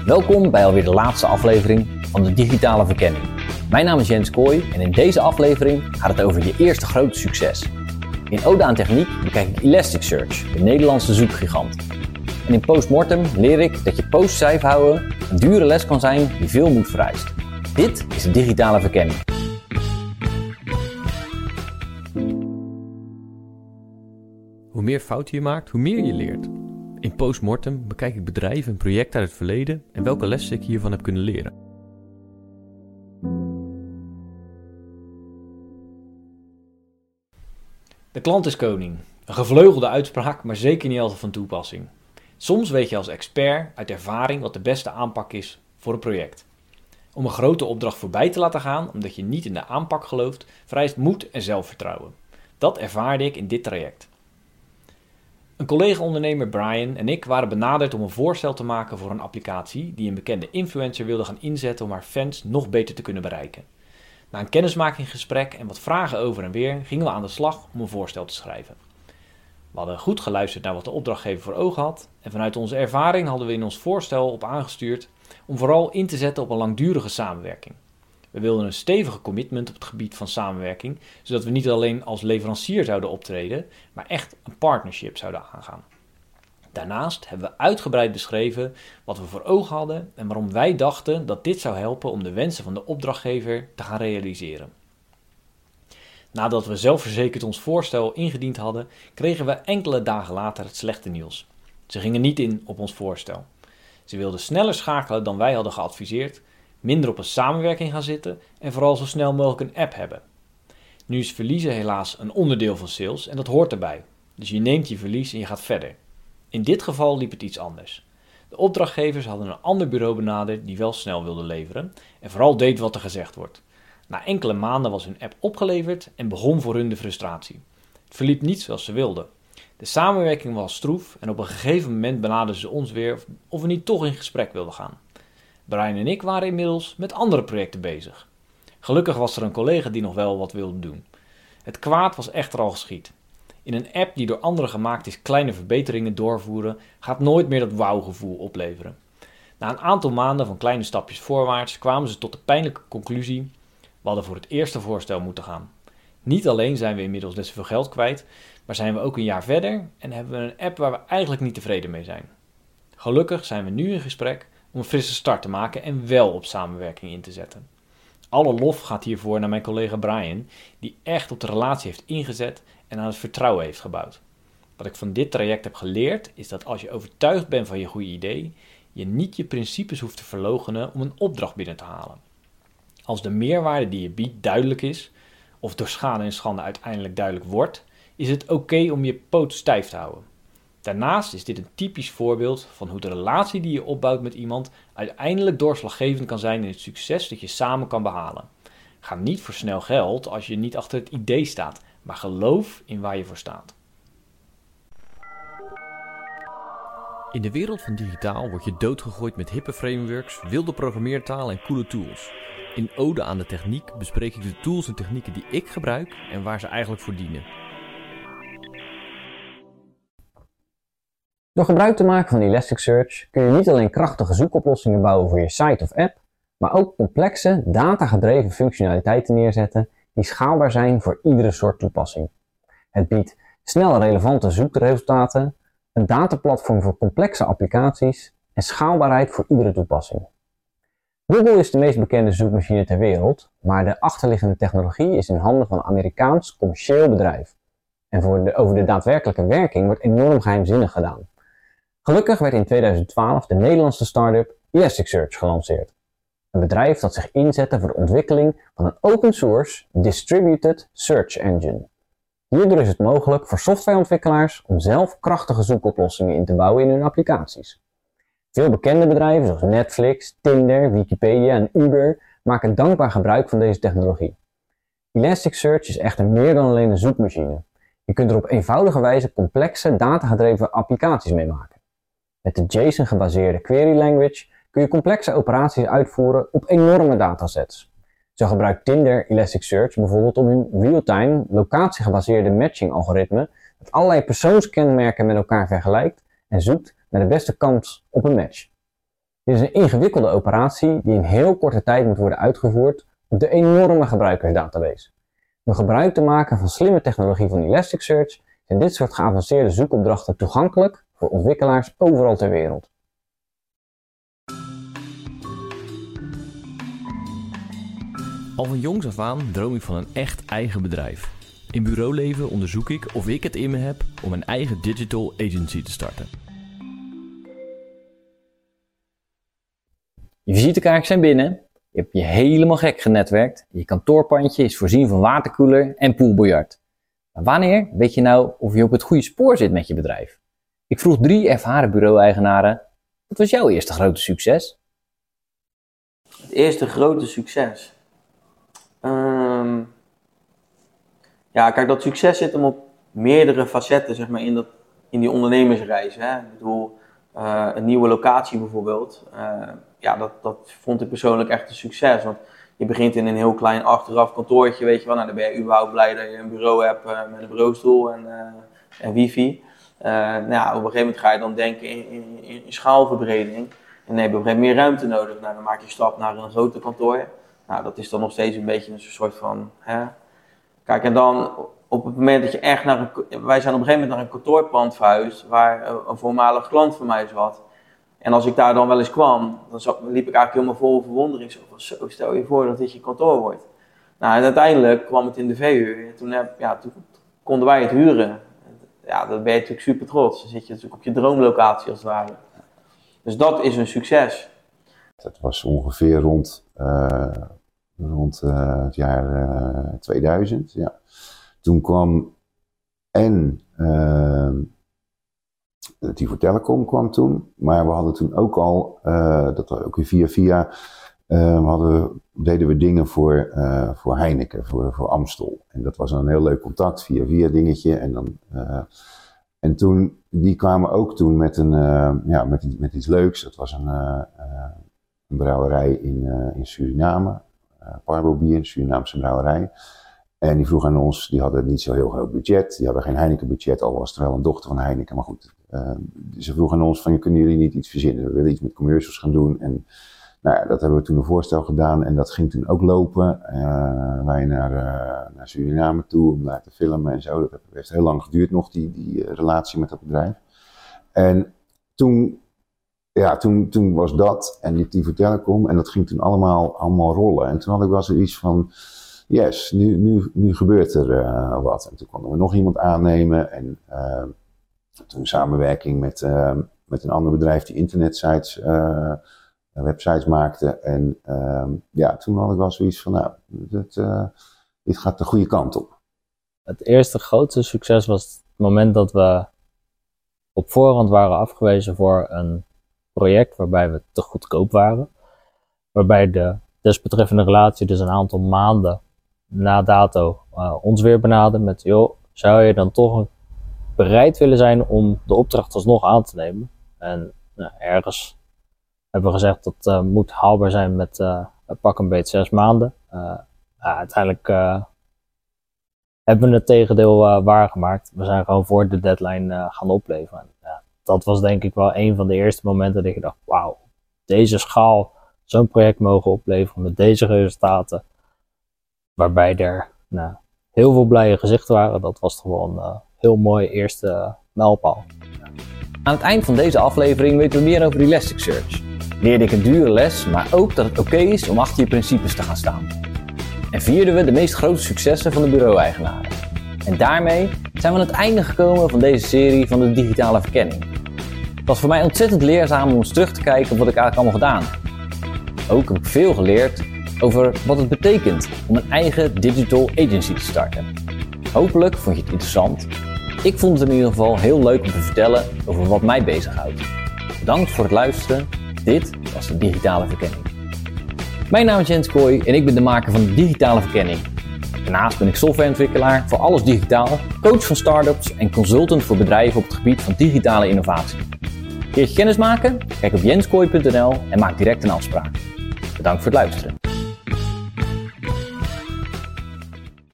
Welkom bij alweer de laatste aflevering van de Digitale Verkenning. Mijn naam is Jens Kooi en in deze aflevering gaat het over je eerste grote succes. In Ode aan Techniek bekijk ik Elasticsearch, de Nederlandse zoekgigant. En in Postmortem leer ik dat je posts safe houden een dure les kan zijn die veel moed vereist. Dit is de Digitale Verkenning. Hoe meer fouten je maakt, hoe meer je leert. In Postmortem bekijk ik bedrijven en projecten uit het verleden en welke lessen ik hiervan heb kunnen leren. De klant is koning. Een gevleugelde uitspraak, maar zeker niet altijd van toepassing. Soms weet je als expert uit ervaring wat de beste aanpak is voor een project. Om een grote opdracht voorbij te laten gaan, omdat je niet in de aanpak gelooft, vereist moed en zelfvertrouwen. Dat ervaarde ik in dit traject. Een collega-ondernemer Brian en ik waren benaderd om een voorstel te maken voor een applicatie die een bekende influencer wilde gaan inzetten om haar fans nog beter te kunnen bereiken. Na een kennismakingsgesprek en wat vragen over en weer gingen we aan de slag om een voorstel te schrijven. We hadden goed geluisterd naar wat de opdrachtgever voor ogen had en vanuit onze ervaring hadden we in ons voorstel op aangestuurd om vooral in te zetten op een langdurige samenwerking. We wilden een stevige commitment op het gebied van samenwerking, zodat we niet alleen als leverancier zouden optreden, maar echt een partnership zouden aangaan. Daarnaast hebben we uitgebreid beschreven wat we voor ogen hadden en waarom wij dachten dat dit zou helpen om de wensen van de opdrachtgever te gaan realiseren. Nadat we zelfverzekerd ons voorstel ingediend hadden, kregen we enkele dagen later het slechte nieuws. Ze gingen niet in op ons voorstel. Ze wilden sneller schakelen dan wij hadden geadviseerd, minder op een samenwerking gaan zitten en vooral zo snel mogelijk een app hebben. Nu is verliezen helaas een onderdeel van sales en dat hoort erbij. Dus je neemt je verlies en je gaat verder. In dit geval liep het iets anders. De opdrachtgevers hadden een ander bureau benaderd die wel snel wilde leveren en vooral deed wat er gezegd wordt. Na enkele maanden was hun app opgeleverd en begon voor hun de frustratie. Het verliep niet zoals ze wilden. De samenwerking was stroef en op een gegeven moment benaderden ze ons weer of we niet toch in gesprek wilden gaan. Brian en ik waren inmiddels met andere projecten bezig. Gelukkig was er een collega die nog wel wat wilde doen. Het kwaad was echter al geschied. In een app die door anderen gemaakt is kleine verbeteringen doorvoeren, gaat nooit meer dat wauw-gevoel opleveren. Na een aantal maanden van kleine stapjes voorwaarts kwamen ze tot de pijnlijke conclusie: we hadden voor het eerste voorstel moeten gaan. Niet alleen zijn we inmiddels net zoveel geld kwijt, maar zijn we ook een jaar verder en hebben we een app waar we eigenlijk niet tevreden mee zijn. Gelukkig zijn we nu in gesprek om een frisse start te maken en wel op samenwerking in te zetten. Alle lof gaat hiervoor naar mijn collega Brian, die echt op de relatie heeft ingezet en aan het vertrouwen heeft gebouwd. Wat ik van dit traject heb geleerd is dat als je overtuigd bent van je goede idee, je niet je principes hoeft te verloochenen om een opdracht binnen te halen. Als de meerwaarde die je biedt duidelijk is, of door schade en schande uiteindelijk duidelijk wordt, is het oké om je poot stijf te houden. Daarnaast is dit een typisch voorbeeld van hoe de relatie die je opbouwt met iemand uiteindelijk doorslaggevend kan zijn in het succes dat je samen kan behalen. Ga niet voor snel geld als je niet achter het idee staat, maar geloof in waar je voor staat. In de wereld van digitaal word je doodgegooid met hippe frameworks, wilde programmeertalen en coole tools. In Ode aan de Techniek bespreek ik de tools en technieken die ik gebruik en waar ze eigenlijk voor dienen. Door gebruik te maken van Elasticsearch kun je niet alleen krachtige zoekoplossingen bouwen voor je site of app, maar ook complexe, datagedreven functionaliteiten neerzetten die schaalbaar zijn voor iedere soort toepassing. Het biedt snel relevante zoekresultaten, een dataplatform voor complexe applicaties en schaalbaarheid voor iedere toepassing. Google is de meest bekende zoekmachine ter wereld, maar de achterliggende technologie is in handen van een Amerikaans commercieel bedrijf. En over de daadwerkelijke werking wordt enorm geheimzinnig gedaan. Gelukkig werd in 2012 de Nederlandse start-up Elasticsearch gelanceerd. Een bedrijf dat zich inzette voor de ontwikkeling van een open source distributed search engine. Hierdoor is het mogelijk voor softwareontwikkelaars om zelf krachtige zoekoplossingen in te bouwen in hun applicaties. Veel bekende bedrijven zoals Netflix, Tinder, Wikipedia en Uber maken dankbaar gebruik van deze technologie. Elasticsearch is echter meer dan alleen een zoekmachine. Je kunt er op eenvoudige wijze complexe datagedreven applicaties mee maken. Met de JSON-gebaseerde query language kun je complexe operaties uitvoeren op enorme datasets. Zo gebruikt Tinder Elasticsearch bijvoorbeeld om hun real-time, locatiegebaseerde matching-algoritme dat allerlei persoonskenmerken met elkaar vergelijkt en zoekt naar de beste kans op een match. Dit is een ingewikkelde operatie die in heel korte tijd moet worden uitgevoerd op de enorme gebruikersdatabase. Door gebruik te maken van slimme technologie van Elasticsearch zijn dit soort geavanceerde zoekopdrachten toegankelijk voor ontwikkelaars overal ter wereld. Al van jongs af aan droom ik van een echt eigen bedrijf. In bureauleven onderzoek ik of ik het in me heb om een eigen digital agency te starten. Je visitekaartjes zijn binnen, je hebt je helemaal gek genetwerkt, je kantoorpandje is voorzien van waterkoeler en poolbiljart. Maar wanneer weet je nou of je op het goede spoor zit met je bedrijf? Ik vroeg 3 ervaren bureau-eigenaren, wat was jouw eerste grote succes? Het eerste grote succes? Ja, kijk, dat succes zit hem op meerdere facetten, zeg maar, in die ondernemersreis. Hè? Ik bedoel, een nieuwe locatie bijvoorbeeld. Ja, dat vond ik persoonlijk echt een succes. Want je begint in een heel klein achteraf kantoortje, weet je wel. Nou, dan ben je überhaupt blij dat je een bureau hebt met een bureaustoel en wifi. Nou, op een gegeven moment ga je dan denken in schaalverbreding. En dan heb je op een gegeven moment meer ruimte nodig. Nou, dan maak je stap naar een groter kantoor. Nou, dat is dan nog steeds een beetje een soort van... Hè? Kijk, en dan op het moment dat je echt wij zijn op een gegeven moment naar een kantoorpand verhuisd waar een voormalig klant van mij zat. En als ik daar dan wel eens kwam, dan liep ik eigenlijk helemaal vol verwondering. Zo, stel je voor dat dit je kantoor wordt. Nou, en uiteindelijk kwam het in de verhuur. Toen konden wij het huren. Ja, dan ben je natuurlijk super trots. Dan zit je natuurlijk op je droomlocatie als het ware. Dus dat is een succes. Dat was ongeveer rond het jaar 2000. Ja. Toen kwam Tivo Telecom kwam toen, maar we hadden toen ook al, dat was ook weer via, deden we dingen voor Heineken, voor Amstel. En dat was een heel leuk contact, via dingetje. En toen, die kwamen ook toen met iets leuks. Dat was een brouwerij in Suriname, Parbo Bier, een Surinaamse brouwerij. En die vroegen aan ons, die hadden niet zo heel groot budget. Die hadden geen Heineken budget, al was er wel een dochter van Heineken. Maar goed, ze vroegen aan ons van, kunnen jullie niet iets verzinnen? We willen iets met commercials gaan doen. En nou ja, dat hebben we toen een voorstel gedaan. En dat ging toen ook lopen. Wij naar Suriname toe om daar te filmen en zo. Dat heeft heel lang geduurd nog, die relatie met dat bedrijf. En toen was dat en die Tivo Telecom. En dat ging toen allemaal rollen. En toen had ik wel zoiets van... Yes, nu gebeurt er wat. En toen konden we nog iemand aannemen. En toen samenwerking met een ander bedrijf die internetsites, websites maakte. En toen had ik wel zoiets van, dit gaat de goede kant op. Het eerste grote succes was het moment dat we op voorhand waren afgewezen voor een project waarbij we te goedkoop waren. Waarbij de desbetreffende relatie dus een aantal maanden na dato ons weer benaderde met, zou je dan toch bereid willen zijn om de opdracht alsnog aan te nemen? En ergens hebben we gezegd dat moet haalbaar zijn met pak een beetje 6 maanden. Uiteindelijk hebben we het tegendeel waargemaakt. We zijn gewoon voor de deadline gaan opleveren. Dat was denk ik wel een van de eerste momenten dat ik dacht, wauw, deze schaal, zo'n project mogen opleveren met deze resultaten. Waarbij er heel veel blije gezichten waren. Dat was toch wel een heel mooi eerste mijlpaal. Aan het eind van deze aflevering weten we meer over Elasticsearch. Leerde ik een dure les, maar ook dat het oké is om achter je principes te gaan staan. En vierden we de meest grote successen van de bureau-eigenaren. En daarmee zijn we aan het einde gekomen van deze serie van de digitale verkenning. Het was voor mij ontzettend leerzaam om eens terug te kijken op wat ik eigenlijk allemaal gedaan heb. Ook heb ik veel geleerd over wat het betekent om een eigen digital agency te starten. Hopelijk vond je het interessant. Ik vond het in ieder geval heel leuk om te vertellen over wat mij bezighoudt. Bedankt voor het luisteren. Dit was de digitale verkenning. Mijn naam is Jens Kooi en ik ben de maker van de digitale verkenning. Daarnaast ben ik softwareontwikkelaar voor alles digitaal, coach van startups en consultant voor bedrijven op het gebied van digitale innovatie. Wil je kennis maken? Kijk op jenskooi.nl en maak direct een afspraak. Bedankt voor het luisteren.